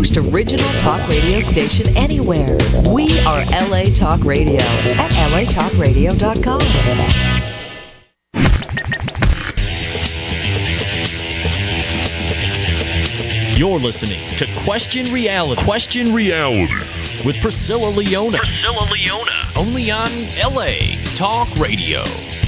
most original talk radio station anywhere. We are LA Talk Radio at latalkradio.com. You're listening to Question Reality. Question Reality with Priscilla Leona. Only on LA Talk Radio.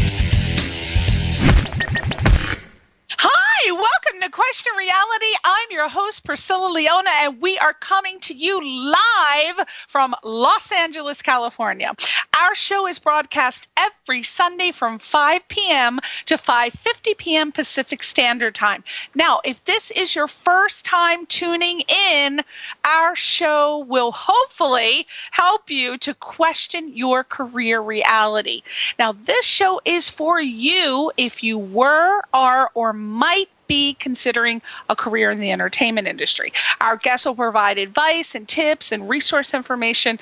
Hi, welcome to Question Reality. I'm your host, Priscilla Leona, and we are coming to you live from Los Angeles, California. Our show is broadcast every Sunday from 5 p.m. to 5:50 p.m. Pacific Standard Time. Now, if this is your first time tuning in, our show will hopefully help you to question your career reality. Now, this show is for you if you were, are, or might be considering a career in the entertainment industry. Our guests will provide advice and tips and resource information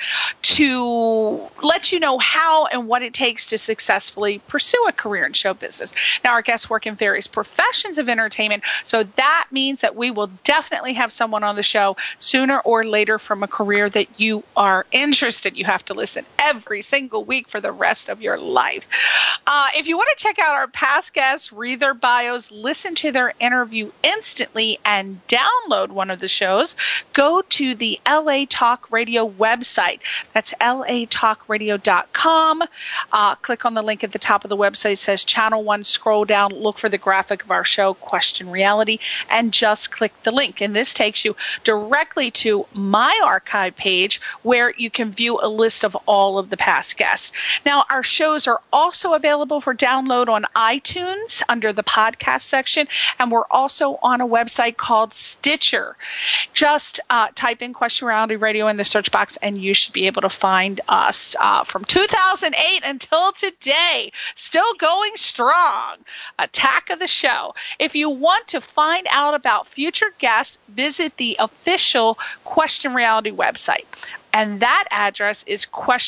to let you know how and what it takes to successfully pursue a career in show business. Now, our guests work in various professions of entertainment, so that means that we will definitely have someone on the show sooner or later from a career that you are interested. You have to listen every single week for the rest of your life. If you want to check out our past guests, read their bios, listen to their interview instantly, and download one of the shows, go to the LA Talk Radio website. That's latalkradio.com. Click on the link at the top of the website. It says Channel 1. Scroll down, look for the graphic of our show, Question Reality, and just click the link. And this takes you directly to my archive page where you can view a list of all of the past guests. Now, our shows are also available for download on iTunes under the podcast section, and we're also on a website called Stitcher. Just type in Question Reality Radio in the search box, and you should be able to find us from 2008 until today. Still going strong. Attack of the show. If you want to find out about future guests, visit the official Question Reality website. And that address is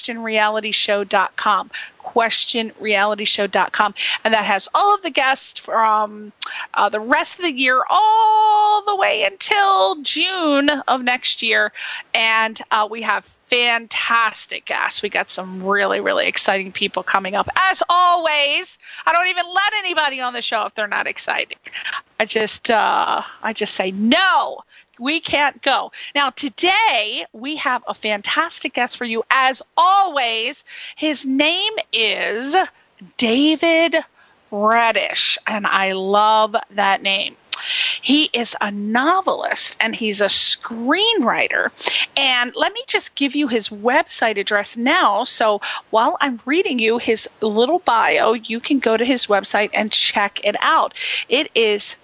questionrealityshow.com. questionrealityshow.com. And that has all of the guests from the rest of the year all the way until June of next year. And we have fantastic guests. We got some really, really exciting people coming up. As always, I don't even let anybody on the show if they're not exciting. I just say no. We can't go. Now, today, we have a fantastic guest for you. As always, his name is David Reddish, and I love that name. He is a novelist, and he's a screenwriter. And let me just give you his website address now. So while I'm reading you his little bio, you can go to his website and check it out. It is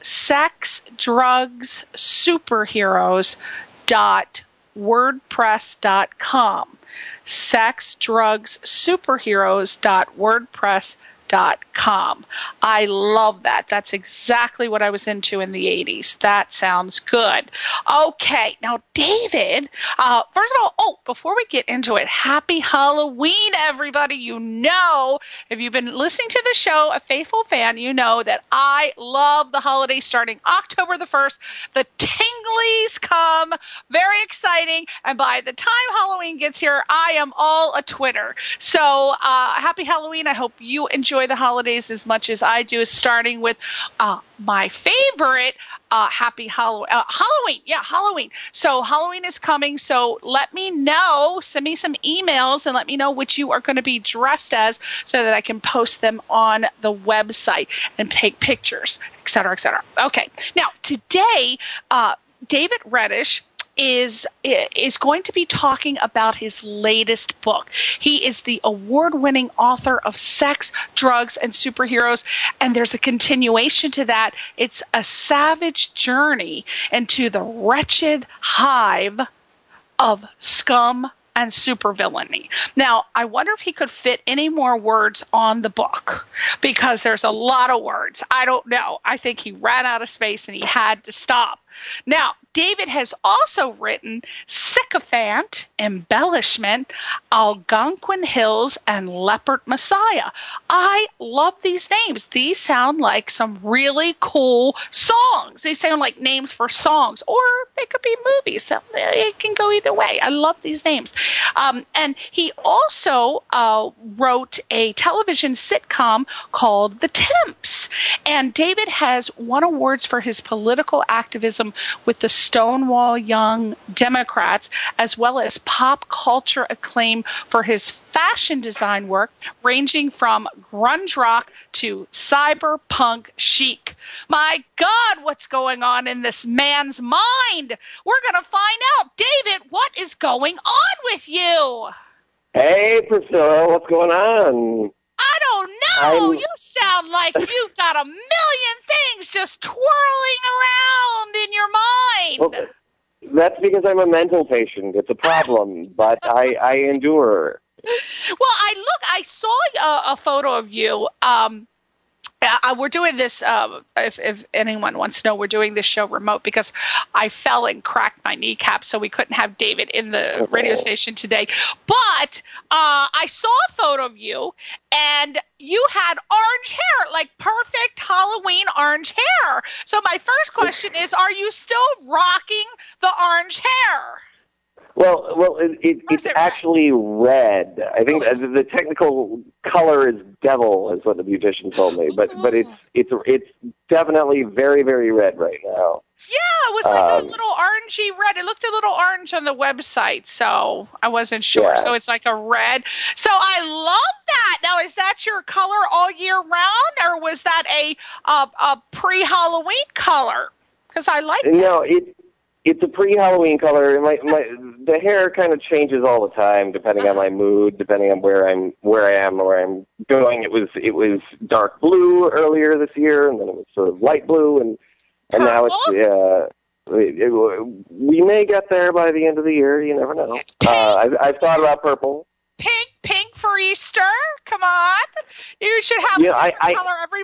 sexdrugssuperheroes.wordpress.com. sexdrugssuperheroes.wordpress.com. I love that. That's exactly what I was into in the 80s. That sounds good. Okay. Now, David, first of all, before we get into it, happy Halloween, everybody. You know, if you've been listening to the show, a faithful fan, you know that I love the holidays starting October the 1st. The tinglies come. Very exciting. And by the time Halloween gets here, I am all a Twitter. So happy Halloween. I hope you enjoy the holidays as much as I do, starting with my favorite happy Halloween. Yeah, Halloween. So Halloween is coming. So let me know, send me some emails and let me know which you are going to be dressed as so that I can post them on the website and take pictures, et cetera, et cetera. Okay. Now, today, David Reddish is going to be talking about his latest book. He is the award-winning author of Sex, Drugs, and Superheroes, and there's a continuation to that. It's a savage journey into the wretched hive of scum and supervillainy. Now, I wonder if he could fit any more words on the book, because there's a lot of words. I don't know. I think he ran out of space and he had to stop. Now, David has also written Sycophant, Embellishment, Algonquin Hills, and Leopard Messiah. I love these names. These sound like some really cool songs. They sound like names for songs, or they could be movies. So it can go either way. I love these names. And he also wrote a television sitcom called The Temps. And David has won awards for his political activism with the Stonewall Young Democrats, as well as pop culture acclaim for his fashion design work, ranging from grunge rock to cyberpunk chic. My God, what's going on in this man's mind? We're going to find out. David, what is going on with you? Hey, Priscilla, what's going on? I don't know. You sound like you've got a million things just twirling around in your mind. Well, that's because I'm a mental patient. It's a problem, but I endure. Well, I saw a photo of you. We're doing this, if anyone wants to know, we're doing this show remote because I fell and cracked my kneecap, so we couldn't have David in the radio station today. But I saw a photo of you, and you had orange hair, like perfect Halloween orange hair. So my first question is, are you still rocking the orange hair? Well, it's actually red. I think the technical color is devil, is what the beautician told me. But it's definitely very, very red right now. Yeah, it was like a little orangey red. It looked a little orange on the website, so I wasn't sure. Yeah. So it's like a red. So I love that. Now, is that your color all year round, or was that a pre-Halloween color? Because I like that. No, it's a pre-Halloween color. The hair kind of changes all the time, depending on my mood, depending on where I am, where I'm going. It was dark blue earlier this year, and then it was sort of light blue, and now it's we may get there by the end of the year. You never know. I've thought about purple. Pink for Easter. Come on, you should have a color every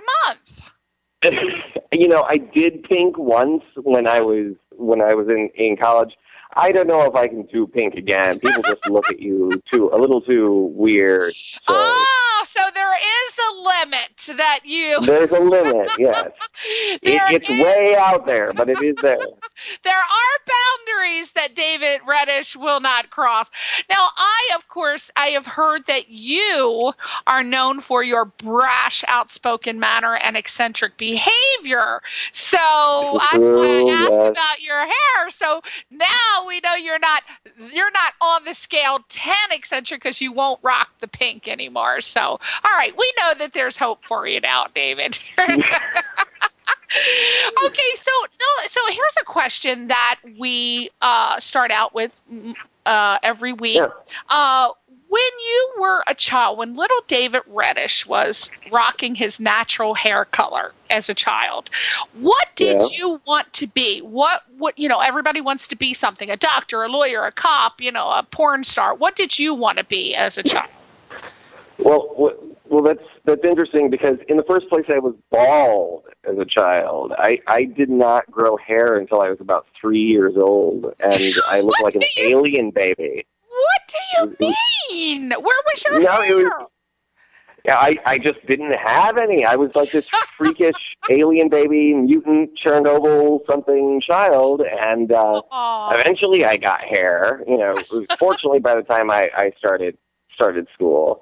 month. I did pink once when I was in college. I don't know if I can do pink again. People just look at you a little too weird. So there is a limit that you... There's a limit, yes. It's way out there, but it is there. There are boundaries that David Reddish will not cross. Now, I have heard that you are known for your brash, outspoken manner and eccentric behavior. So that's why I asked about your hair. So now we know you're not on the scale 10 eccentric because you won't rock the pink anymore. So, all right, we know that there's hope for you now, David. Okay, so here's a question that we start out with every week. Yeah. When you were a child, when little David Reddish was rocking his natural hair color as a child, what did you want to be? What everybody wants to be something, a doctor, a lawyer, a cop, a porn star. What did you want to be as a child? Well, that's interesting because in the first place I was bald as a child. I did not grow hair until I was about 3 years old, and I looked like an alien baby. What do you mean? Where was your hair? I just didn't have any. I was like this freakish alien baby, mutant Chernobyl something child, and eventually I got hair. Fortunately, by the time I started school,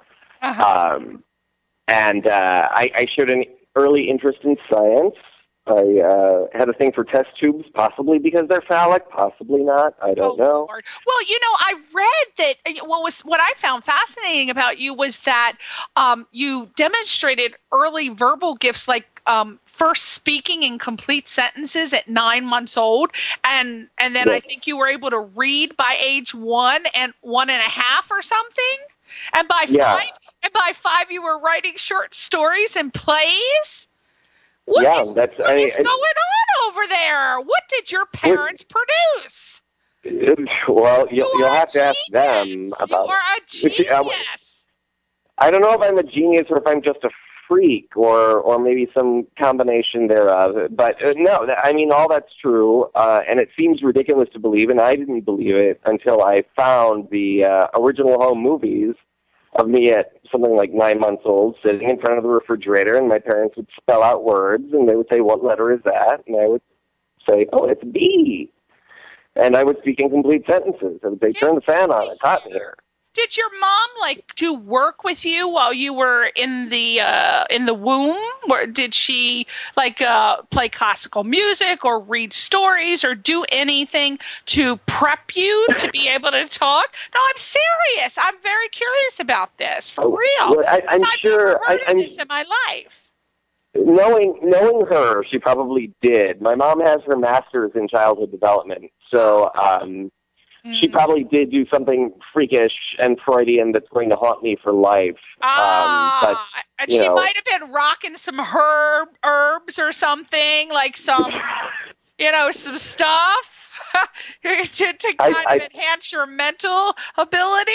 and I showed an early interest in science. I had a thing for test tubes, possibly because they're phallic, possibly not. I don't know. Lord. Well, I read that what I found fascinating about you was that you demonstrated early verbal gifts, like first speaking in complete sentences at 9 months old, and then I think you were able to read by age 1 and 1.5 or something. And by five, you were writing short stories and plays. What is going on over there? What did your parents produce? Well, you'll have to ask them about it. You are a genius. I don't know if I'm a genius or if I'm just a freak or maybe some combination thereof. But no, I mean, all that's true, and it seems ridiculous to believe, and I didn't believe it until I found the original home movies of me at something like 9 months old, sitting in front of the refrigerator, and my parents would spell out words, and they would say, "What letter is that?" And I would say, "Oh, it's B." And I would speak in complete sentences. I would say, "Turn the fan on, it's hot in here." Did your mom do work with you while you were in the womb? Or did she play classical music or read stories or do anything to prep you to be able to talk? No, I'm serious. I'm very curious about this, for real. Well, I'm sure. I've never heard of this in my life. Knowing her, she probably did. My mom has her master's in childhood development, so she probably did do something freakish and Freudian that's going to haunt me for life. And she might have been rocking some herbs or something, like some, some stuff to kind of enhance your mental ability.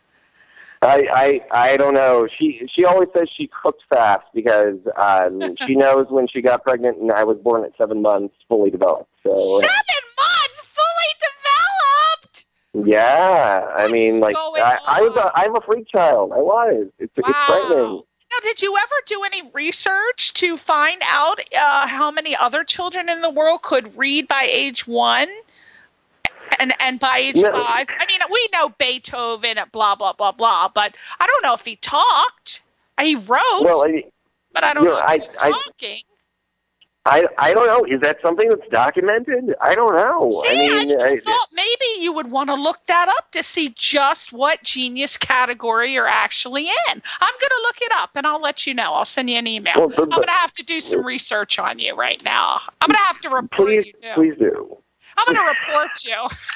I don't know. She always says she cooked fast because she knows when she got pregnant and I was born at 7 months, fully developed. So 7 months, fully developed. Yeah, I mean, I'm a freak child. I was. It's frightening. Now, did you ever do any research to find out how many other children in the world could read by age 1? And by age 5, I mean, we know Beethoven at blah, blah, blah, blah, but I don't know if he talked. He wrote, but I don't know if he was talking. I don't know. Is that something that's documented? I don't know. See, I thought maybe you would want to look that up to see just what genius category you're actually in. I'm going to look it up, and I'll let you know. I'll send you an email. I'm going to have to do some research on you right now. I'm going to have to report you, too. Please do. I'm going to report you.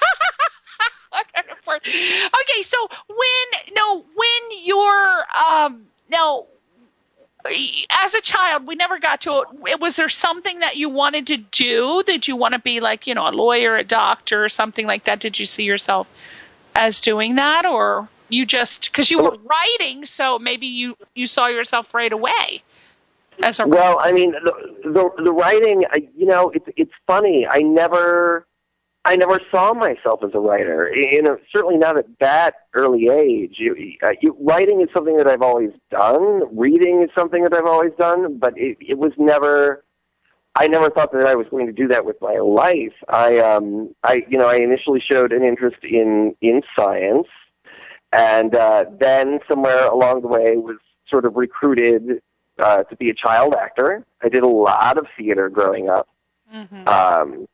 Okay, so when you're as a child, we never got to it. Was there something that you wanted to do? Did you want to be like, a lawyer, a doctor, or something like that? Did you see yourself as doing that, or you just because you were writing, so maybe you saw yourself right away? Well, I mean, the writing, it's funny. I never saw myself as a writer. Certainly not at that early age. Writing is something that I've always done. Reading is something that I've always done, but it was never. I never thought that I was going to do that with my life. I initially showed an interest in science, and then somewhere along the way was sort of recruited to be a child actor. I did a lot of theater growing up, and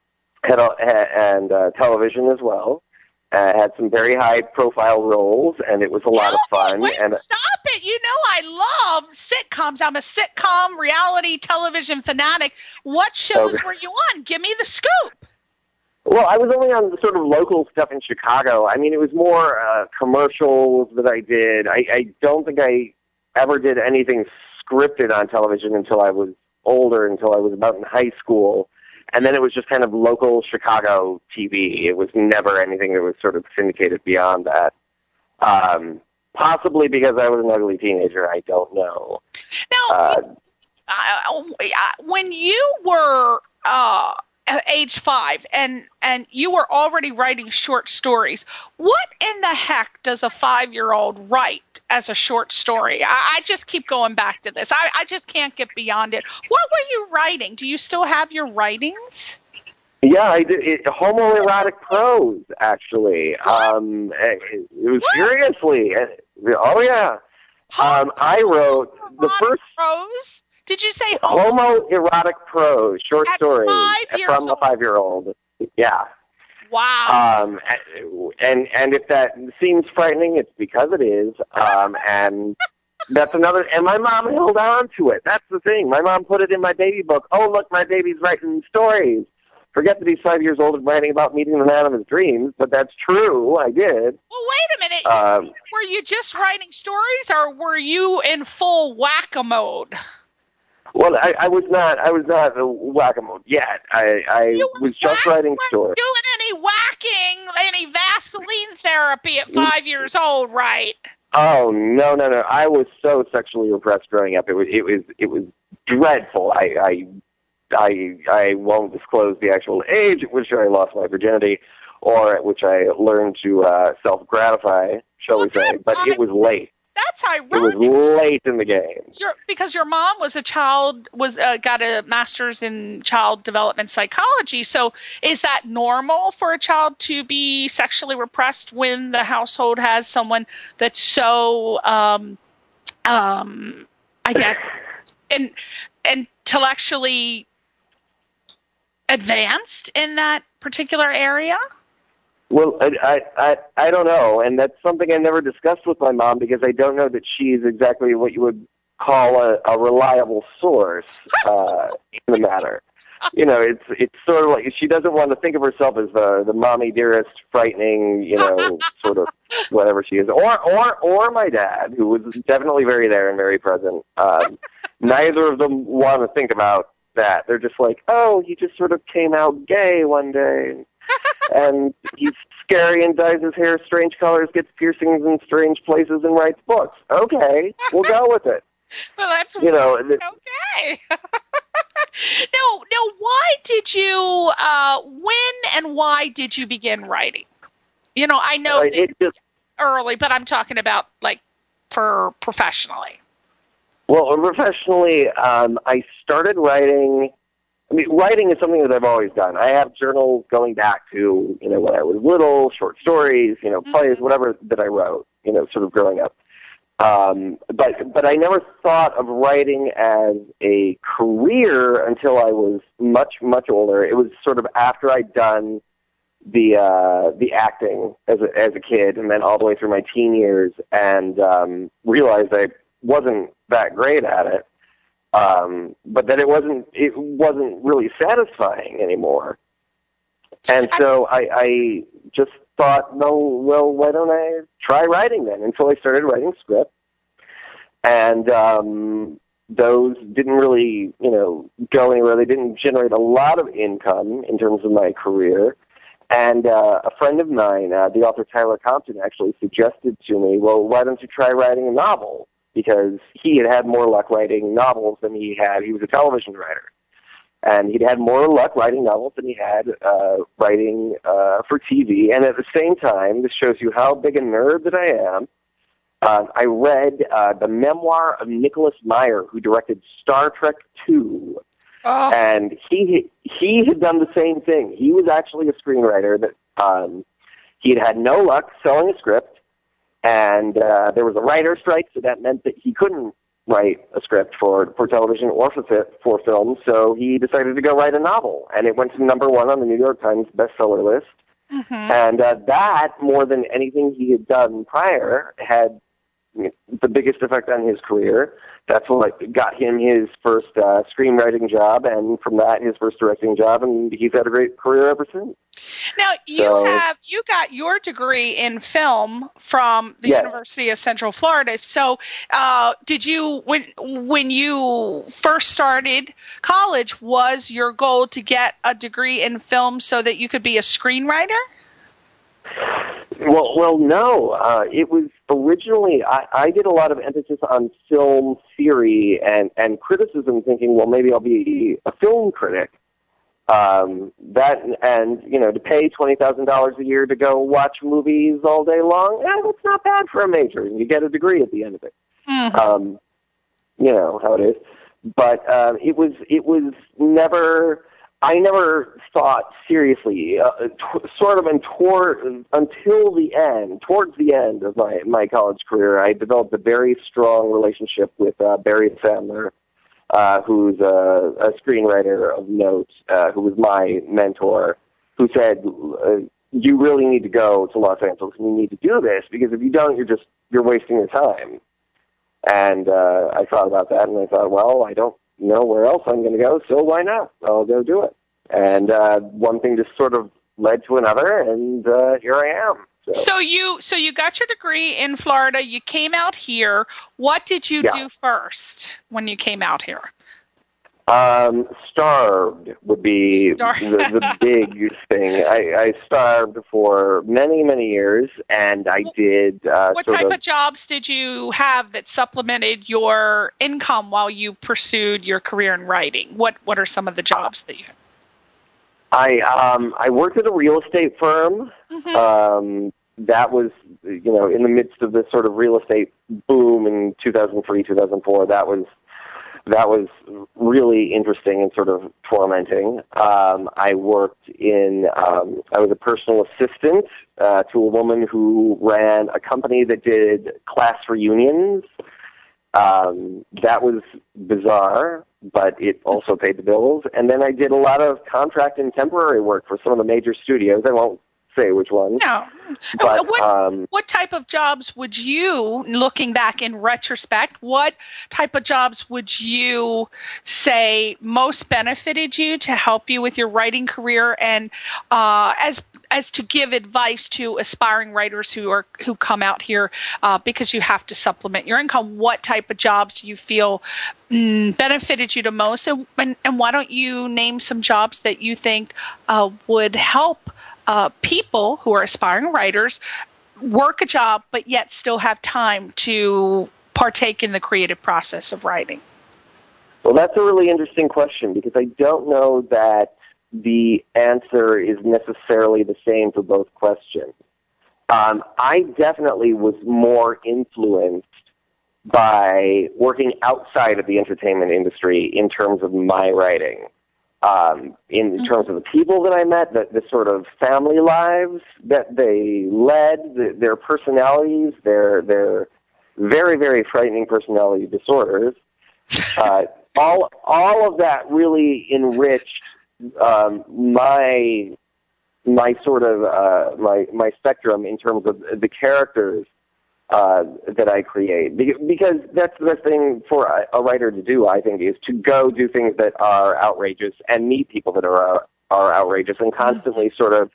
television as well. Had some very high-profile roles, and it was a lot of fun. Stop it! I love sitcoms. I'm a sitcom reality television fanatic. What shows were you on? Give me the scoop. Well, I was only on the sort of local stuff in Chicago. I mean, it was more commercials that I did. I don't think I ever did anything scripted on television until I was older, until I was about in high school. And then it was just kind of local Chicago TV. It was never anything that was sort of syndicated beyond that. Possibly because I was an ugly teenager. I don't know. Now, when you were age 5 and you were already writing short stories, what in the heck does a 5-year-old write as a short story? I just keep going back to this. I just can't get beyond it. What were you writing? Do you still have your writings? Yeah, I did. Homoerotic prose, actually. It was seriously. Oh, yeah. I wrote the first... Prose? Did you say homoerotic prose, short stories from a 5-year-old? Yeah. Wow. And if that seems frightening, it's because it is. And that's another. And my mom held on to it. That's the thing. My mom put it in my baby book. Oh, look, my baby's writing stories. Forget that he's 5 years old and writing about meeting the man of his dreams, but that's true. I did. Well, wait a minute. Were you just writing stories, or were you in full whack-a-mode? Well, I was not whack-a-mole yet. I was just writing stories. Doing any taking any Vaseline therapy at 5 years old, right? Oh, no. I was so sexually repressed growing up. It was dreadful. I won't disclose the actual age at which I lost my virginity or at which I learned to self-gratify, shall we say, but it was late. That's ironic. It was late in the game. Because your mom was got a master's in child development psychology. So is that normal for a child to be sexually repressed when the household has someone that's so, I guess, intellectually advanced in that particular area? Well, I don't know, and that's something I never discussed with my mom because I don't know that she's exactly what you would call a reliable source in the matter. You know, it's sort of like she doesn't want to think of herself as the mommy dearest, frightening, you know, sort of whatever she is, or my dad, who was definitely very there and very present. Neither of them want to think about that. They're just like, oh, he just sort of came out gay one day. And he's scary and dyes his hair strange colors, gets piercings in strange places, and writes books. Okay, we'll go with it. Well, that's okay. Now, why did you? When and why did you begin writing? You know, I know early, but I'm talking about like for professionally. Well, professionally, I started writing. I mean, writing is something that I've always done. I have journals going back to, you know, when I was little, short stories, you know, plays, whatever that I wrote, you know, sort of growing up. But I never thought of writing as a career until I was much, much older. It was sort of after I'd done the acting as a kid and then all the way through my teen years and realized I wasn't that great at it. But that it wasn't really satisfying anymore. And so I just thought, well, why don't I try writing then? And so I started writing scripts. And those didn't really, you know, go anywhere. They didn't generate a lot of income in terms of my career. And a friend of mine, the author Tyler Compton, actually suggested to me, well, why don't you try writing a novel? Because he had more luck writing novels than he was a television writer. And he'd had more luck writing novels than he had writing for TV. And at the same time, this shows you how big a nerd that I am, I read the memoir of Nicholas Meyer, who directed Star Trek II. Oh. And he had done the same thing. He was actually a screenwriter that he had no luck selling a script. And there was a writer's strike, so that meant that he couldn't write a script for television or for film, so he decided to go write a novel. And it went to #1 on the New York Times bestseller list. Mm-hmm. And that, more than anything he had done prior, had the biggest effect on his career. That's what got him his first screenwriting job, and from that, his first directing job, and he's had a great career ever since. Now, you got your degree in film from the University of Central Florida. So, did you, when you first started college, was your goal to get a degree in film so that you could be a screenwriter? Well, no. It was originally, I did a lot of emphasis on film theory and criticism, thinking, well, maybe I'll be a film critic. That and, you know, to pay $20,000 a year to go watch movies all day long, that's not bad for a major, and you get a degree at the end of it. Mm-hmm. You know how it is. But it was never. I never thought seriously, sort of until the end, towards the end of my college career, I developed a very strong relationship with Barry Sandler, who's a screenwriter of note, who was my mentor, who said, you really need to go to Los Angeles and you need to do this, because if you don't, you're wasting your time. And I thought about that, and I thought, well, I don't know where else I'm going to go, so why not? I'll go do it. And one thing just sort of led to another, and here I am. So you got your degree in Florida. You came out here. What did you do first when you came out here? Starved would be the big thing. I starved for many, many years, and I did what type of jobs did you have that supplemented your income while you pursued your career in writing? What are some of the jobs that you had? I worked at a real estate firm. Mm-hmm. That was, in the midst of this sort of real estate boom in 2003, 2004. That was really interesting and sort of tormenting. I worked I was a personal assistant to a woman who ran a company that did class reunions. That was bizarre, but it also paid the bills. And then I did a lot of contract and temporary work for some of the major studios. I won't say which ones. No. But, what type of jobs would you, looking back in retrospect, what type of jobs would you say most benefited you to help you with your writing career, and as to give advice to aspiring writers who come out here because you have to supplement your income? What type of jobs do you feel benefited you the most, and why don't you name some jobs that you think would help people who are aspiring writers work a job but yet still have time to partake in the creative process of writing? Well, that's a really interesting question, because I don't know that the answer is necessarily the same for both questions. I definitely was more influenced by working outside of the entertainment industry in terms of my writing. In terms of the people that I met, the sort of family lives that they led, their personalities, their very, very frightening personality disorders, all of that really enriched my sort of my spectrum in terms of the characters that I create, because that's the best thing for a writer to do, I think, is to go do things that are outrageous and meet people that are outrageous, and constantly sort of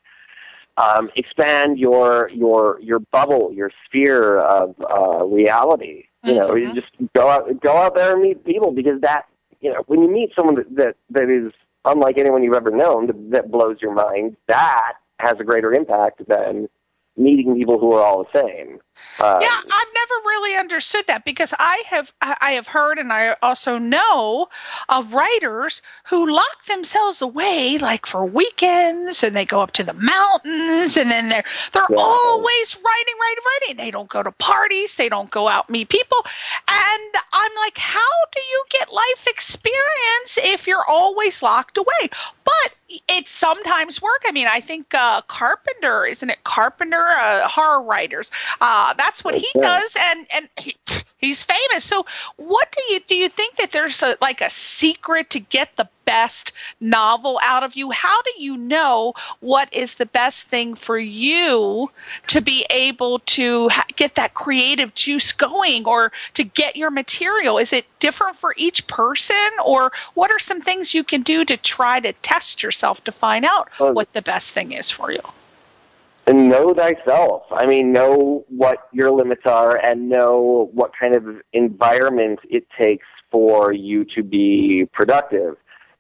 expand your bubble, your sphere of reality. You just go out there and meet people, because that, when you meet someone that is unlike anyone you've ever known, that blows your mind, that has a greater impact than meeting people who are all the same. Yeah, I've never really understood that, because I have heard, and I also know of writers who lock themselves away like for weekends, and they go up to the mountains, and then they're always writing. They don't go to parties, they don't go out and meet people, and I'm like, how do you get life experience if you're always locked away? But it sometimes work. I mean, I think Carpenter, isn't it Carpenter, horror writers, that's what he does, and he's famous. So what do you think that there's a secret to get the best novel out of you? How do you know what is the best thing for you to be able to get that creative juice going, or to get your material? Is it different for each person, or what are some things you can do to try to test yourself to find out what the best thing is for you? And know thyself. I mean, know what your limits are, and know what kind of environment it takes for you to be productive.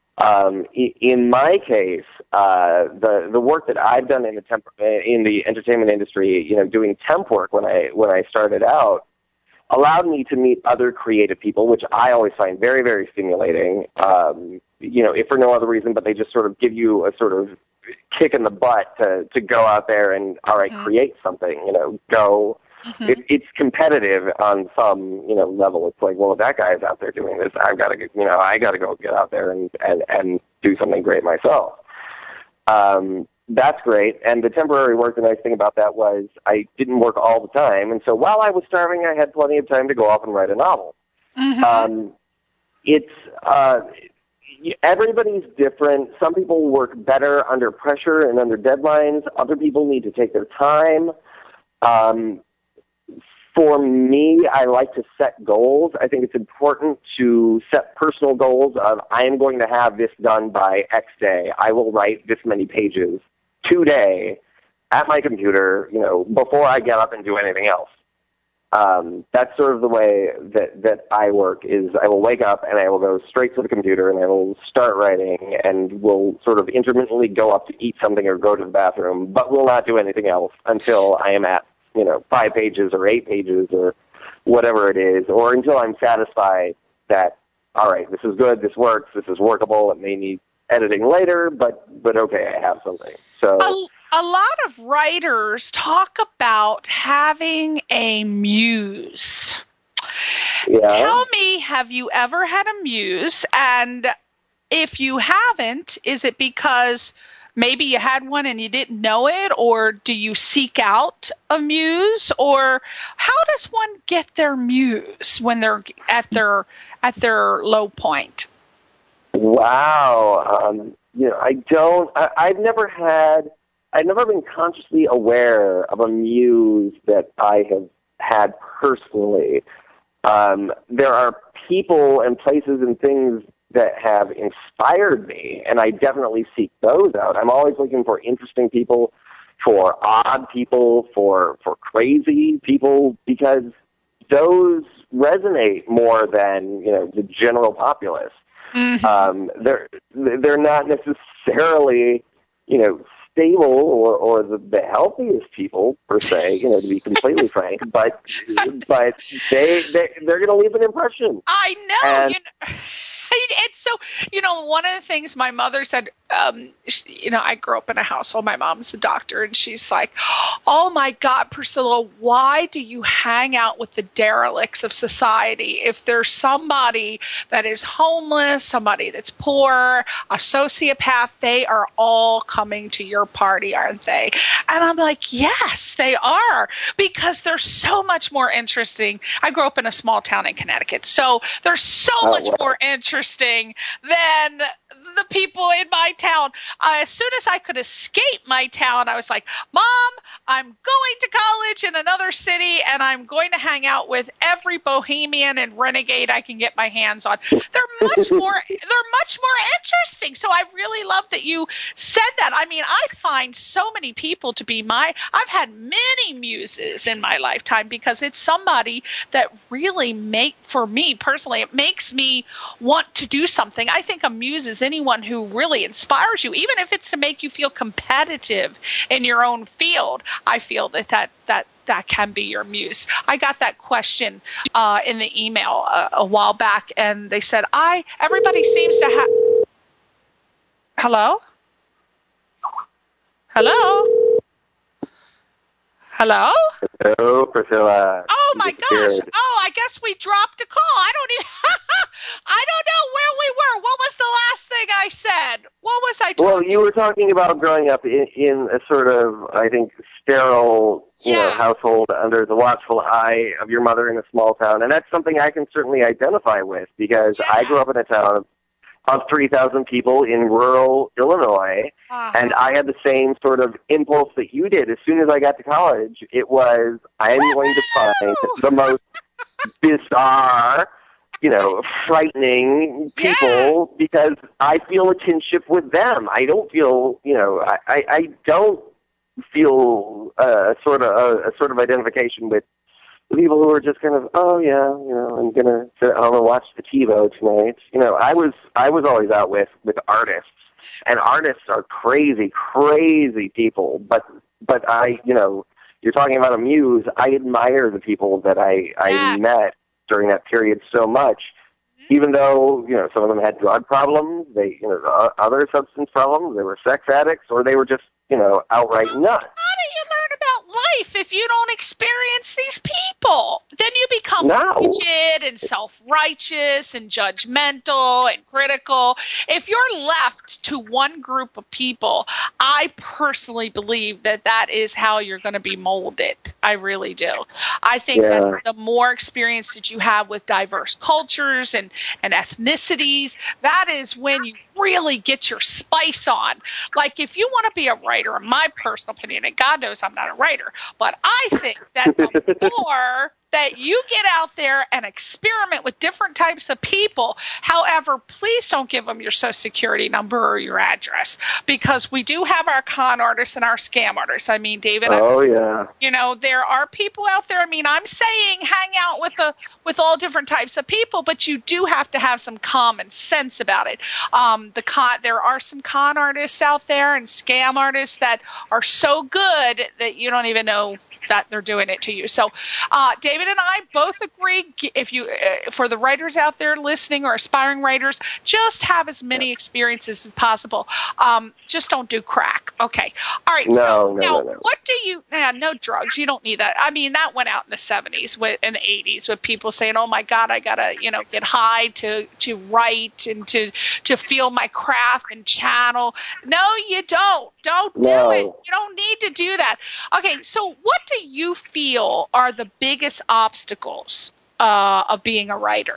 In my case, the work that I've done in the entertainment industry, doing temp work when I started out, allowed me to meet other creative people, which I always find very, very stimulating. If for no other reason, but they just sort of give you a sort of kick in the butt to go out there and, all right, create something, go. It's competitive on some, level. It's like, well, if that guy's out there doing this, I've got to, I got to go get out there and do something great myself. That's great. And the temporary work, the nice thing about that was I didn't work all the time. And so while I was starving, I had plenty of time to go off and write a novel. Everybody's different. Some people work better under pressure and under deadlines. Other people need to take their time. For me, I like to set goals. I think it's important to set personal goals of, I am going to have this done by X day. I will write this many pages today at my computer, before I get up and do anything else. That's sort of the way that I work, is I will wake up and I will go straight to the computer and I will start writing, and will sort of intermittently go up to eat something or go to the bathroom, but will not do anything else until I am at, 5 pages or 8 pages or whatever it is, or until I'm satisfied that, all right, this is good, this works, this is workable, it may need editing later, but okay, I have something. So a lot of writers talk about having a muse. Yeah. Tell me, have you ever had a muse? And if you haven't, is it because maybe you had one and you didn't know it, or do you seek out a muse, or how does one get their muse when they're at their low point? Wow. I've never been consciously aware of a muse that I have had personally. There are people and places and things that have inspired me, and I definitely seek those out. I'm always looking for interesting people, for odd people, for crazy people, because those resonate more than, the general populace. Mm-hmm. They're not necessarily, stable or the healthiest people per se, to be completely frank, but they're going to leave an impression. I know. And so, one of the things my mother said, I grew up in a household, my mom's a doctor, and she's like, oh my God, Priscilla, why do you hang out with the derelicts of society? If there's somebody that is homeless, somebody that's poor, a sociopath, they are all coming to your party, aren't they? And I'm like, yes, they are, because they're so much more interesting. I grew up in a small town in Connecticut, so they're so much more interesting than the people in my town. As soon as I could escape my town, I was like, Mom, I'm going to college in another city, and I'm going to hang out with every bohemian and renegade I can get my hands on. They're much more interesting. So I really love that you said that. I mean, I find so many people to be I've had many muses in my lifetime, because it's somebody that really for me personally, it makes me want to do something. I think a muse is anyone who really inspires you, even if it's to make you feel competitive in your own field. I feel that can be your muse. I got that question in the email a while back, and they said, everybody seems to have... Hello? Hello, Priscilla. Oh my gosh. I guess we dropped a call. I don't know where we were. What was the last thing I said? What was I talking about? Well, you were talking about growing up in a sort of, I think, sterile, household under the watchful eye of your mother in a small town. And that's something I can certainly identify with, because I grew up in a town of 3,000 people in rural Illinois, and I had the same sort of impulse that you did. As soon as I got to college, it was, I am going to find the most bizarre, frightening people, because I feel a kinship with them. I don't feel, I don't feel a sort of identification with people who are just kind of, I'm gonna sit home and watch the TiVo tonight. I was always out with artists, and artists are crazy people. But I, you're talking about a muse. I admire the people that I met during that period so much, even though some of them had drug problems, they other substance problems, they were sex addicts, or they were just outright nuts. How do you learn about life if you don't experience these people? Then you become rigid and self-righteous and judgmental and critical. If you're left to one group of people, I personally believe that is how you're going to be molded. I really do. I think that the more experience that you have with diverse cultures and ethnicities, that is when you really get your spice on. Like, if you want to be a writer, in my personal opinion, and God knows I'm not a writer, but I think that the more that you get out there and experiment with different types of people. However, please don't give them your social security number or your address, because we do have our con artists and our scam artists. I mean, David, there are people out there. I mean, I'm saying hang out with all different types of people, but you do have to have some common sense about it. There are some con artists out there and scam artists that are so good that you don't even know that they're doing it to you. So David and I both agree, if you for the writers out there listening or aspiring writers, just have as many experiences as possible. Just don't do crack. Okay. All right. No. What do you no drugs. You don't need that. I mean, that went out in the 70s and the 80s with people saying, oh my God, I gotta, get high to write and to feel my craft and channel. No, you don't. Don't do it. You don't need to do that. Okay. So what do you feel are the biggest obstacles of being a writer?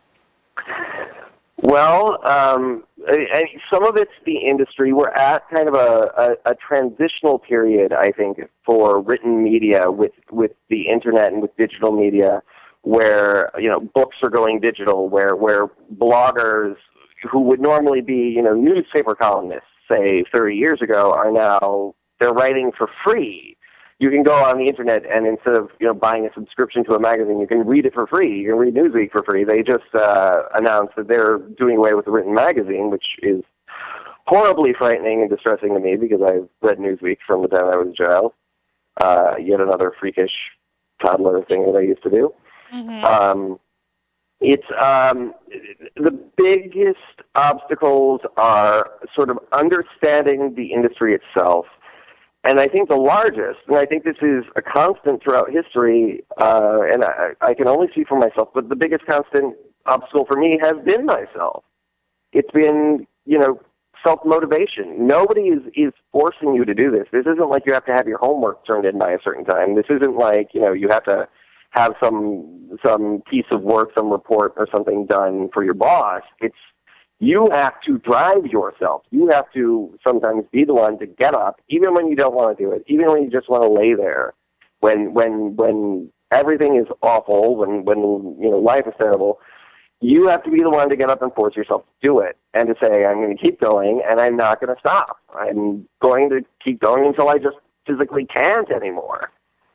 Well, some of it's the industry. We're at kind of a transitional period, I think, for written media with the internet and with digital media, where books are going digital, where bloggers who would normally be newspaper columnists, say 30 years ago, are now they're writing for free. You can go on the internet and instead of buying a subscription to a magazine, you can read it for free. You can read Newsweek for free. They just announced that they're doing away with the written magazine, which is horribly frightening and distressing to me because I've read Newsweek from the time I was a child. Yet another freakish toddler thing that I used to do. Mm-hmm. It's the biggest obstacles are sort of understanding the industry itself. And I think the largest, and I think this is a constant throughout history, and I can only see for myself, but the biggest constant obstacle for me has been myself. It's been, self-motivation. Nobody is forcing you to do this. This isn't like you have to have your homework turned in by a certain time. This isn't like, you have to have some piece of work, some report or something done for your boss. You have to drive yourself. You have to sometimes be the one to get up, even when you don't want to do it, even when you just want to lay there. When everything is awful, when life is terrible, you have to be the one to get up and force yourself to do it and to say, I'm going to keep going and I'm not going to stop. I'm going to keep going until I just physically can't anymore.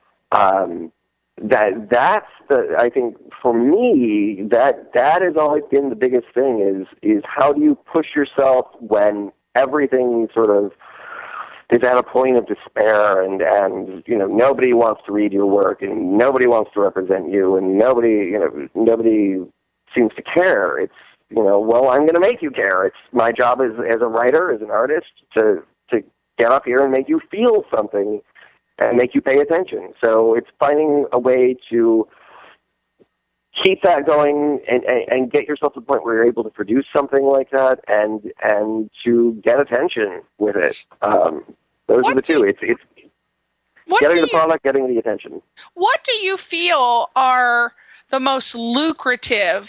That's I think for me, that has always been the biggest thing is how do you push yourself when everything sort of is at a point of despair and nobody wants to read your work and nobody wants to represent you and nobody seems to care. It's, well, I'm going to make you care. It's my job as a writer, as an artist to get up here and make you feel something and make you pay attention. So it's finding a way to keep that going and get yourself to the point where you're able to produce something like that and to get attention with it. Those are the two. It's getting the product, getting the attention. What do you feel are the most lucrative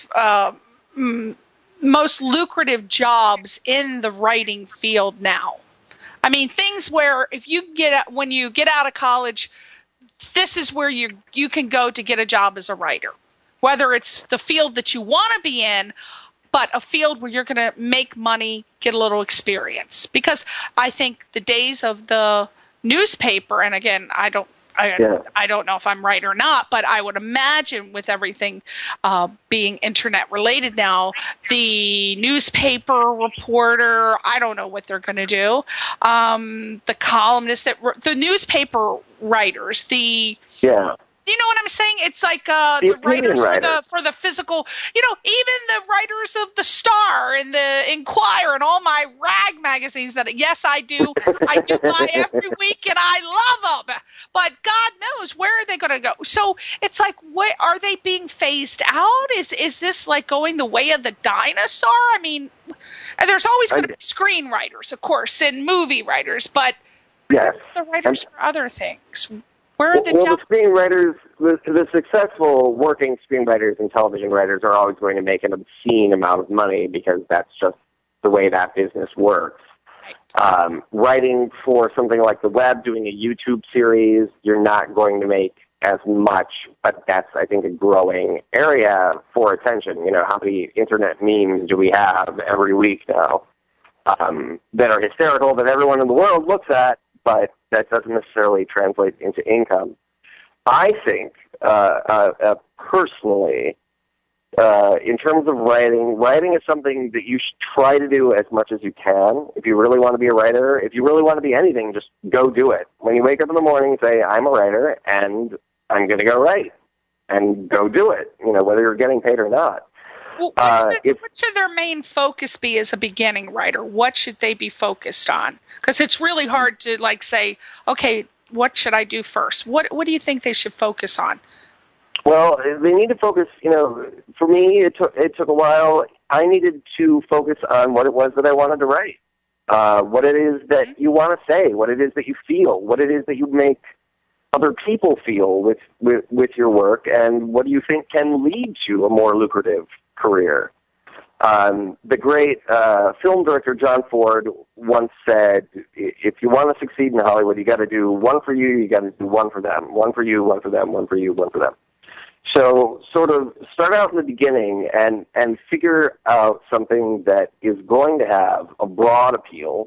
jobs in the writing field now? I mean, things where when you get out of college, this is where you can go to get a job as a writer, whether it's the field that you want to be in, but a field where you're going to make money, get a little experience. Because I think the days of the newspaper, and again, I don't know if I'm right or not, but I would imagine with everything being internet related now, the newspaper reporter, I don't know what they're going to do. The columnists, the newspaper writers, you know what I'm saying? It's like the writers for the physical, even the writers of The Star and the Inquirer and all my rag magazines that, yes, I do buy every week and I love them. But God knows, where are they going to go? So it's like, what are they being phased out? Is this like going the way of the dinosaur? I mean, and there's always going to be screenwriters, of course, and movie writers, but yes, the writers for other things. The screenwriters, the successful working screenwriters and television writers are always going to make an obscene amount of money because that's just the way that business works. Writing for something like the web, doing a YouTube series, you're not going to make as much, but that's, I think, a growing area for attention. You know, how many internet memes do we have every week now that are hysterical that everyone in the world looks at, but that doesn't necessarily translate into income. I think, personally, in terms of writing is something that you should try to do as much as you can. If you really want to be a writer, if you really want to be anything, just go do it. When you wake up in the morning, say, I'm a writer, and I'm going to go write, and go do it, you know, whether you're getting paid or not. Well, what should their main focus be as a beginning writer? What should they be focused on? Because it's really hard to, like, say, okay, what should I do first? What do you think they should focus on? Well, they need to focus, you know, for me, it took a while. I needed to focus on what it was that I wanted to write, what it is that you want to say, what it is that you feel, what it is that you make other people feel with your work, and what do you think can lead to a more lucrative career. The great film director John Ford once said, if you want to succeed in Hollywood, you got to do one for you got to do one for them, one for you, one for them, one for you, one for them. So sort of start out in the beginning and figure out something that is going to have a broad appeal,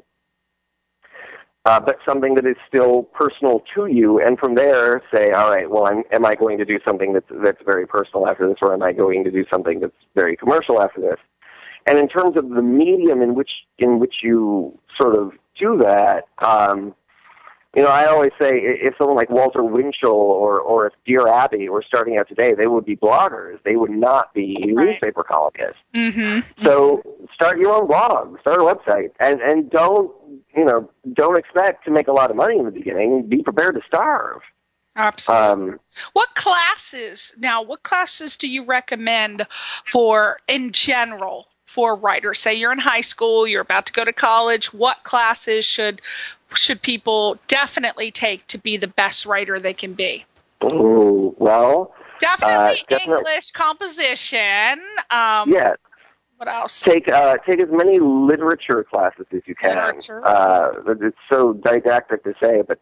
but something that is still personal to you, and from there say, all right, well, am I going to do something that's very personal after this, or am I going to do something that's very commercial after this? And in terms of the medium in which you sort of do that, you know, I always say if someone like Walter Winchell or if Dear Abby were starting out today, they would be bloggers. They would not be newspaper columnists. Mm-hmm. So start your own blog, start a website, and don't expect to make a lot of money in the beginning. Be prepared to starve. Absolutely. What classes do you recommend in general for writers? Say you're in high school, you're about to go to college. What classes should people definitely take to be the best writer they can be? Ooh, well, definitely English, composition. Yes. What else? Take as many literature classes as you can. Literature. It's so didactic to say, but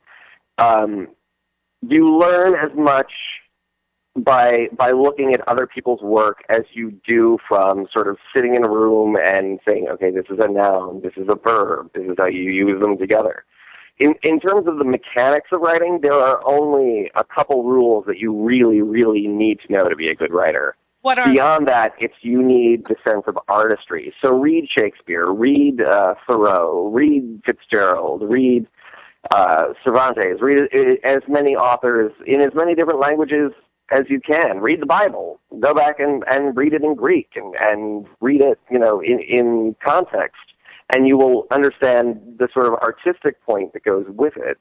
you learn as much by looking at other people's work as you do from sort of sitting in a room and saying, okay, this is a noun, this is a verb, this is how you use them together. In terms of the mechanics of writing, there are only a couple rules that you really, really need to know to be a good writer. Beyond that, you need the sense of artistry. So read Shakespeare, read Thoreau, read Fitzgerald, read Cervantes, read as many authors in as many different languages as you can. Read the Bible. Go back and read it in Greek and read it, you know, in context, and you will understand the sort of artistic point that goes with it.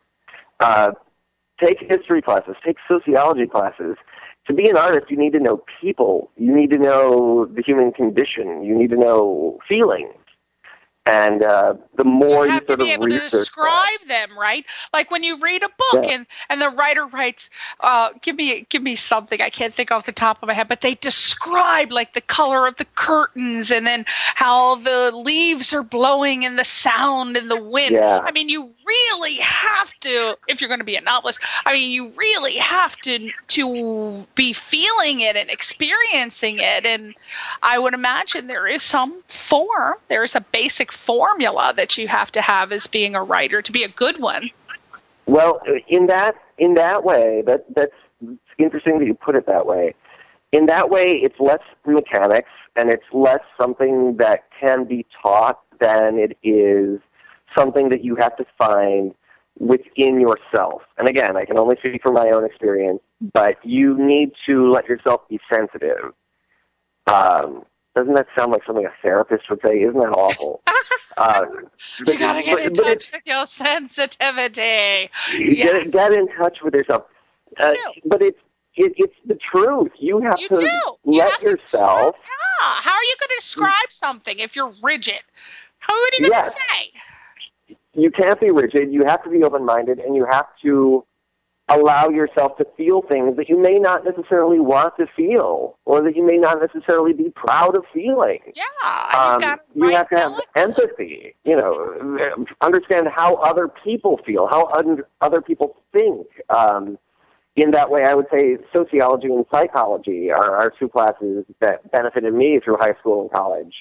Take history classes. Take sociology classes. To be an artist, you need to know people. You need to know the human condition. You need to know feelings. And the more you sort of research, you have to be able to describe them, right? Like when you read a book and the writer writes, give me something I can't think off the top of my head, but they describe like the color of the curtains and then how the leaves are blowing and the sound and the wind. Yeah. I mean, you really have to, if you're going to be a novelist, I mean, you really have to be feeling it and experiencing it. And I would imagine there is some form, there is a basic formula that you have to have as being a writer to be a good one. Well, in that way, that's interesting that you put it that way. In that way, it's less mechanics and it's less something that can be taught than it is something that you have to find within yourself. And again, I can only speak from my own experience, but you need to let yourself be sensitive. Doesn't that sound like something a therapist would say? Isn't that awful? You got to get in touch with your sensitivity. Get in touch with yourself. But it's the truth. You have to let yourself. How are you going to describe something if you're rigid? How are you going to say? You can't be rigid. You have to be open-minded, and you have to allow yourself to feel things that you may not necessarily want to feel, or that you may not necessarily be proud of feeling. Yeah, you have to have empathy. You know, understand how other people feel, how other people think. in that way, I would say sociology and psychology are two classes that benefited me through high school and college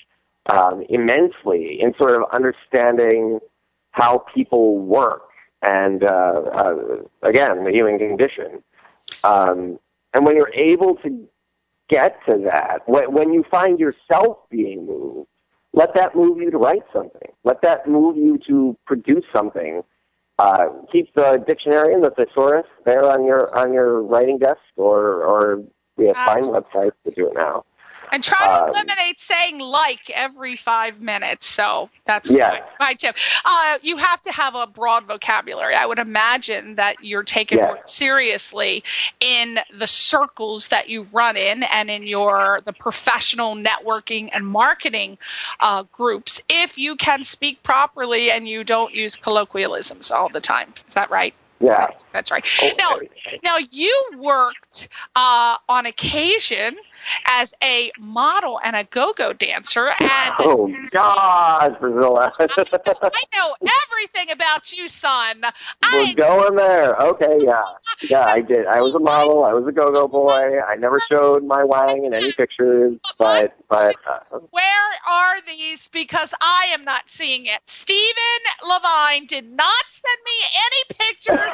immensely in sort of understanding how people work and, again, the human condition. And when you're able to get to that, when you find yourself being moved, let that move you to write something. Let that move you to produce something. Keep the dictionary and the thesaurus there on your writing desk, or we have fine websites to do it now. And try to eliminate saying "like" every 5 minutes. So that's my tip. You have to have a broad vocabulary. I would imagine that you're taken more seriously in the circles that you run in and in the professional networking and marketing groups, if you can speak properly and you don't use colloquialisms all the time. Is that right? Yeah. That's right. Now you worked on occasion as a model and a go-go dancer. And oh, God, Priscilla. I know everything about you, son. We're going there. Okay, yeah. Yeah, I did. I was a model. I was a go-go boy. I never showed my wang in any pictures, but where are these? Because I am not seeing it. Stephen Levine did not send me any pictures.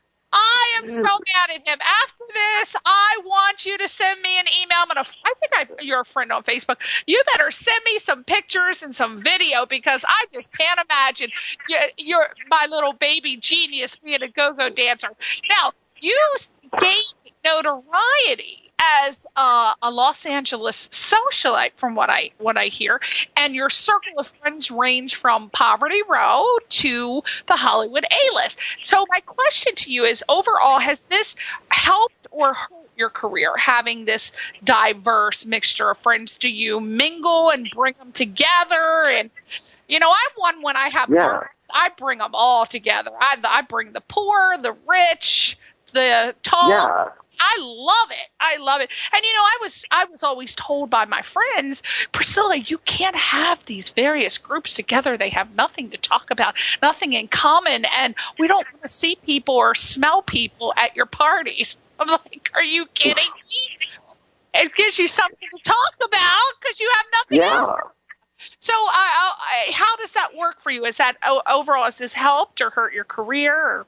I am so mad at him. After this, I want you to send me an email. You're a friend on Facebook. You better send me some pictures and some video, because I just can't imagine you're my little baby genius being a go-go dancer. Now, you gained notoriety as a Los Angeles socialite, from what I hear, and your circle of friends range from Poverty Row to the Hollywood A-list. So my question to you is, overall, has this helped or hurt your career, having this diverse mixture of friends? Do you mingle and bring them together? And, I'm one when I have parties, I bring them all together. I bring the poor, the rich, the tall. Yeah. I love it. And I was always told by my friends, Priscilla, you can't have these various groups together. They have nothing to talk about, nothing in common, and we don't want to see people or smell people at your parties. I'm like, are you kidding me? It gives you something to talk about because you have nothing else. So how does that work for you? Is that overall, has this helped or hurt your career? Or?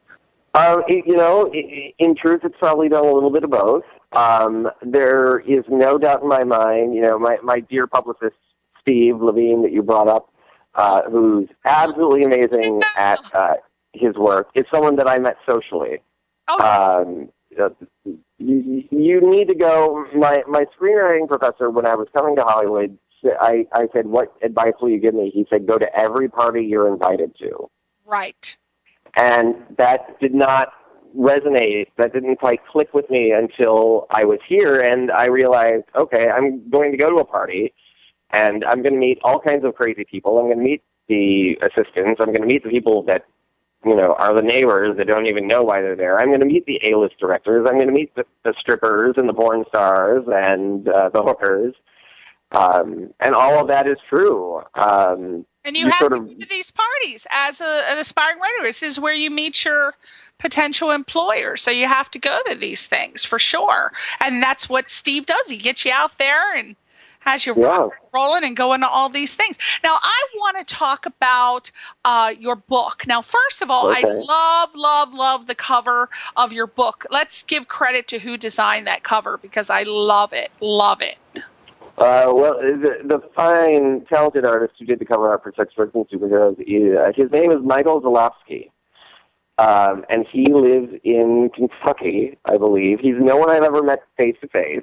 In truth, it's probably done a little bit of both. There is no doubt in my mind, my dear publicist, Steve Levine, that you brought up, who's absolutely amazing at his work, is someone that I met socially. Okay. You need to go. My screenwriting professor, when I was coming to Hollywood, I said, what advice will you give me? He said, go to every party you're invited to. Right. And that did not resonate. That didn't quite click with me until I was here, and I realized, okay, I'm going to go to a party, and I'm going to meet all kinds of crazy people. I'm going to meet the assistants. I'm going to meet the people that, are the neighbors that don't even know why they're there. I'm going to meet the A-list directors. I'm going to meet the strippers and the porn stars and the hookers. And all of that is true. And you have to go to these parties as an aspiring writer. This is where you meet your potential employer. So you have to go to these things for sure. And that's what Steve does. He gets you out there and has you rolling and going to all these things. Now, I want to talk about your book. Now, first of all, I love the cover of your book. Let's give credit to who designed that cover, because I love it. Love it. The fine, talented artist who did the cover art for Sex, Drugs, and Superheroes, his name is Michael Zalowski, and he lives in Kentucky, I believe. He's no one I've ever met face-to-face.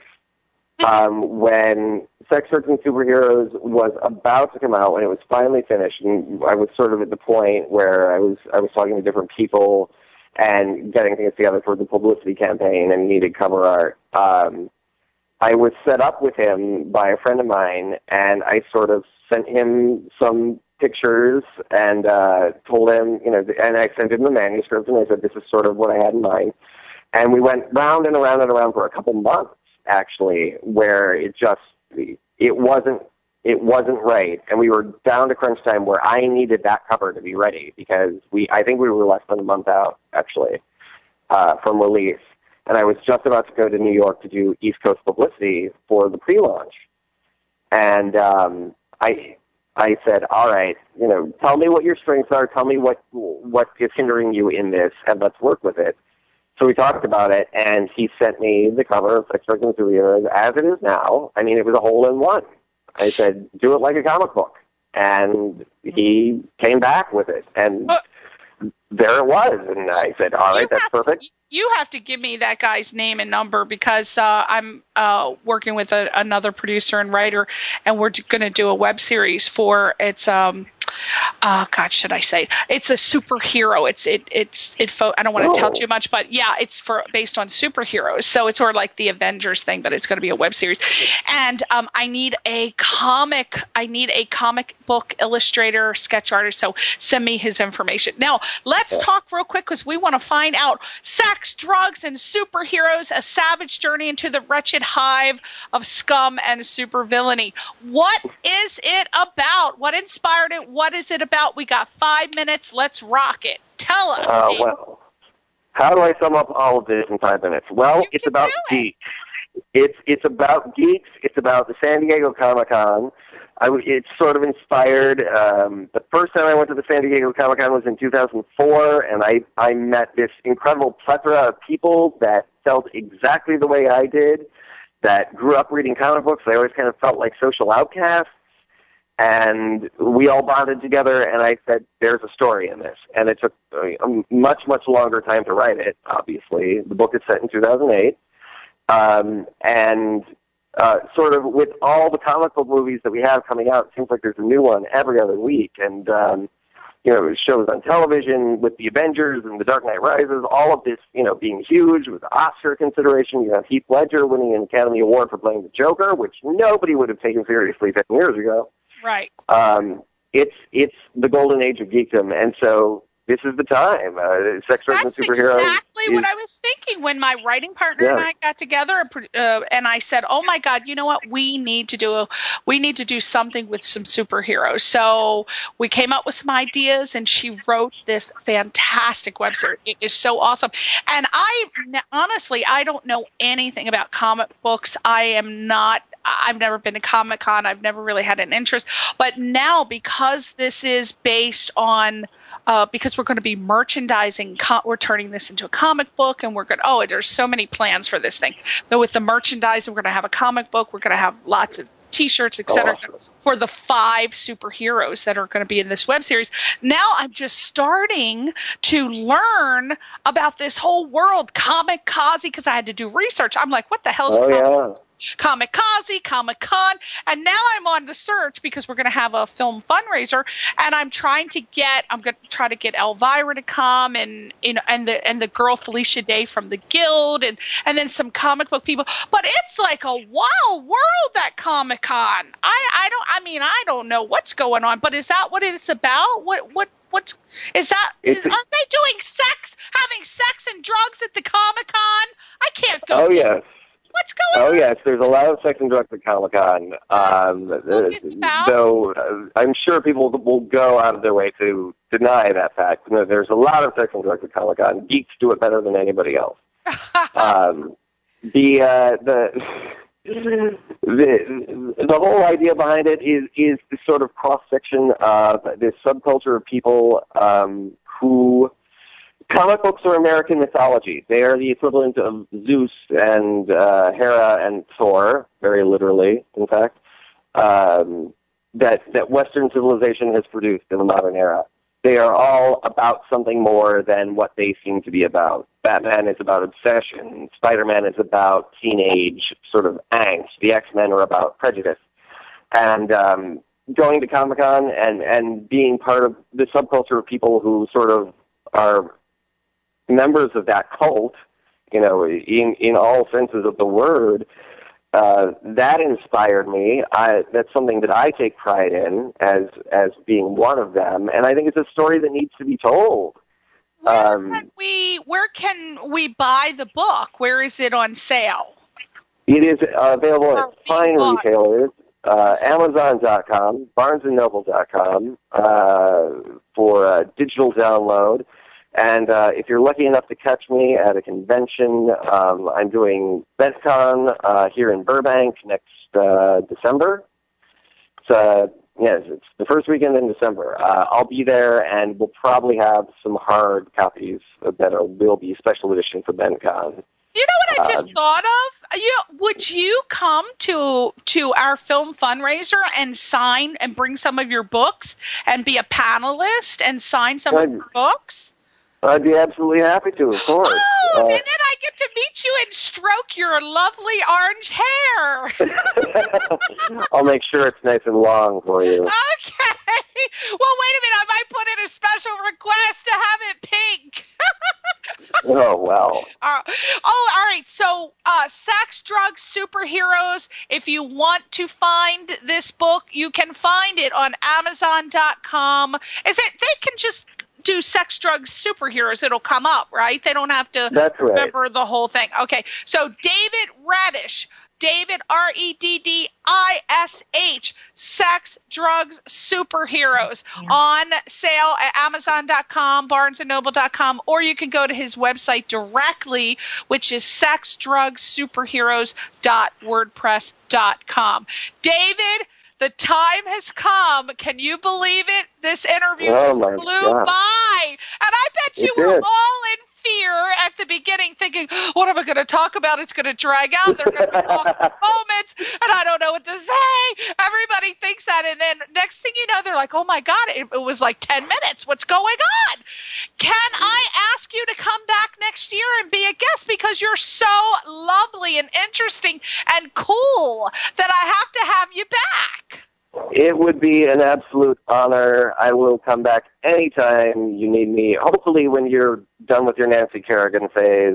When Sex, Drugs, and Superheroes was about to come out, when it was finally finished, and I was sort of at the point where I was talking to different people and getting things together for the publicity campaign and needed cover art, I was set up with him by a friend of mine, and I sort of sent him some pictures and told him, and I sent him the manuscript, and I said, this is sort of what I had in mind. And we went round and around and around for a couple months, actually, where it wasn't right, and we were down to crunch time where I needed that cover to be ready, because I think we were less than a month out, actually, from release. and I was just about to go to New York to do East Coast publicity for the pre-launch. And I said, all right, tell me what your strengths are, tell me what is hindering you in this, and let's work with it. So we talked about it, and he sent me the cover of Sex, Drugs, and Superheroes as it is now. I mean, it was a hole-in-one. I said, do it like a comic book. And he came back with it, and there it was. And I said, all right, that's perfect. You have to give me that guy's name and number, because I'm working with another producer and writer, and we're going to do a web series for it's God, should I say? It's a superhero. I don't want to tell too much, but yeah, it's based on superheroes. So it's sort of like the Avengers thing, but it's going to be a web series. And I need a comic book illustrator, sketch artist. So send me his information. Now let's talk real quick, because we want to find out sex, drugs, and superheroes: a savage journey into the wretched hive of scum and supervillainy. What is it about? What inspired it? What is it about? We got 5 minutes. Let's rock it. Tell us. Well, how do I sum up all of this in 5 minutes? Well, it's about geeks. It's about geeks. It's about the San Diego Comic-Con. It's sort of inspired. The first time I went to the San Diego Comic-Con was in 2004, and I met this incredible plethora of people that felt exactly the way I did, that grew up reading comic books. They always kind of felt like social outcasts. And we all bonded together, and I said, there's a story in this. And it took a much, much longer time to write it, obviously. The book is set in 2008. Sort of with all the comic book movies that we have coming out, it seems like there's a new one every other week. And, shows on television with the Avengers and The Dark Knight Rises, all of this, being huge with Oscar consideration. You have Heath Ledger winning an Academy Award for playing the Joker, which nobody would have taken seriously 10 years ago. Right. It's the golden age of geekdom, and so this is the time. Sex, Drugs, and Superheroes. That's exactly what I was thinking when my writing partner and I got together, and I said, "Oh my God, you know what? We need to do something with some superheroes." So we came up with some ideas, and she wrote this fantastic web series. It is so awesome. And honestly, I don't know anything about comic books. I've never been to Comic-Con. I've never really had an interest. But now, because this is based on, because we're going to be merchandising, we're turning this into a comic book, and there's so many plans for this thing. So with the merchandising, we're going to have a comic book. We're going to have lots of T-shirts, etc., for the 5 superheroes that are going to be in this web series. Now I'm just starting to learn about this whole world, Comic-Kazi, because I had to do research. I'm like, what the hell is Comic-Kazi, Comic-Con, and now I'm on the search because we're going to have a film fundraiser, and I'm going to try to get Elvira to come, and the girl Felicia Day from the Guild, and then some comic book people. But it's like a wild world at Comic-Con. I don't know what's going on, but is that what it's about? What's is that? Aren't they doing having sex and drugs at the Comic-Con? I can't go. Oh yes. What's going on? Oh, yes, there's a lot of sex and drugs at Comic-Con. Though I'm sure people will go out of their way to deny that fact. There's a lot of sex and drugs at Comic-Con. Geeks do it better than anybody else. The whole idea behind it is this sort of cross-section of this subculture of people who... Comic books are American mythology. They are the equivalent of Zeus and Hera and Thor, very literally, in fact, that Western civilization has produced in the modern era. They are all about something more than what they seem to be about. Batman is about obsession. Spider-Man is about teenage sort of angst. The X-Men are about prejudice. And going to Comic-Con and being part of the subculture of people who sort of are members of that cult, in all senses of the word, that inspired me. That's something that I take pride in as being one of them, and I think it's a story that needs to be told. Where can we buy the book? Where is it on sale? It is available at fine retailers, Amazon.com, BarnesandNoble.com for digital download. And if you're lucky enough to catch me at a convention, I'm doing BentCon here in Burbank next December. It's the first weekend in December. I'll be there, and we'll probably have some hard copies that will be special edition for BentCon. You know what I just thought of? Would you come to our film fundraiser and sign and bring some of your books and be a panelist and sign some of your books? I'd be absolutely happy to, of course. Oh, and then I get to meet you and stroke your lovely orange hair. I'll make sure it's nice and long for you. Okay. Well, wait a minute. I might put in a special request to have it pink. Oh, wow. All right. So, Sex, Drugs, Superheroes, if you want to find this book, you can find it on Amazon.com. They can just do Sex, Drugs, Superheroes. It'll come up, right? They don't have to remember the whole thing. Okay. So, David Reddish. David, Reddish, Sex, Drugs, Superheroes, on sale at Amazon.com, BarnesandNoble.com, or you can go to his website directly, which is sexdrugssuperheroes.wordpress.com. David, the time has come. Can you believe it? This interview just flew by. And I bet you were all in fear at the beginning, thinking, what am I going to talk about? It's going to drag out. There are going to be long moments, and I don't know what to say. Everybody thinks that, and then next thing you know, they're like, oh, my God, it was like 10 minutes. What's going on? Can I ask you to come back next year and be a guest? Because you're so lovely and interesting and cool that I have to have you back. It would be an absolute honor. I will come back anytime you need me, hopefully when you're done with your Nancy Kerrigan phase,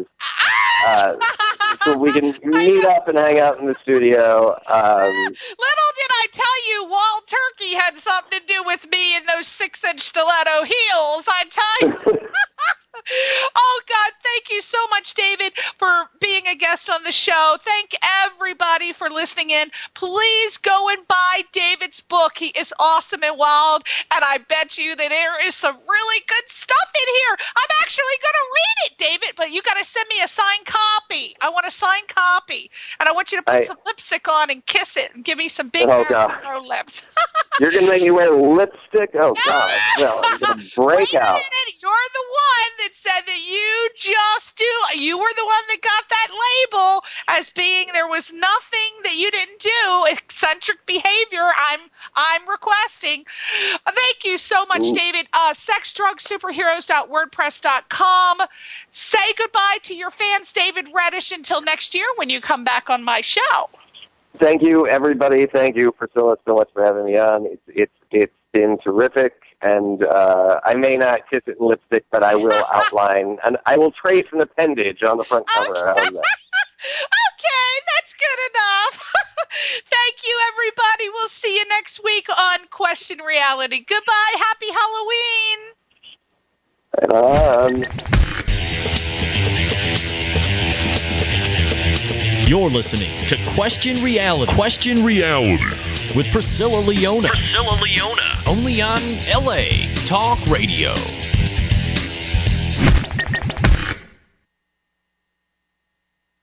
so we can meet up and hang out in the studio. Little did I tell you, Wild Turkey had something to do with me in those 6-inch stiletto heels, I tell you. Oh, God, thank you so much, David, for being a guest on the show. Thank everybody for listening in. Please go and buy David's book. He is awesome and wild, and I bet you that there is some really good stuff in here. I'm actually going to read it, David, but you got to send me a signed copy. I want a signed copy, and I want you to put some lipstick on and kiss it and give me some big arrow lips. You're going to make me wear lipstick? Oh, God. No, I'm going to break out. Wait a minute. You're the one that said that you were the one that got that label as being there was nothing that you didn't do, eccentric behavior I'm requesting. Thank you so much, David. Sexdrugssuperheroes.wordpress.com. Say goodbye to your fans, David Reddish, until next year when you come back on my show. Thank you, everybody. Thank you, Priscilla, so much for having me on. It's been terrific. And I may not kiss it in lipstick, but I will outline, and I will trace an appendage on the front cover. Okay, that's good enough. Thank you, everybody. We'll see you next week on Question Reality. Goodbye. Happy Halloween. You're listening to Question Reality. Question Reality with Priscilla Leona. Only on LA Talk Radio.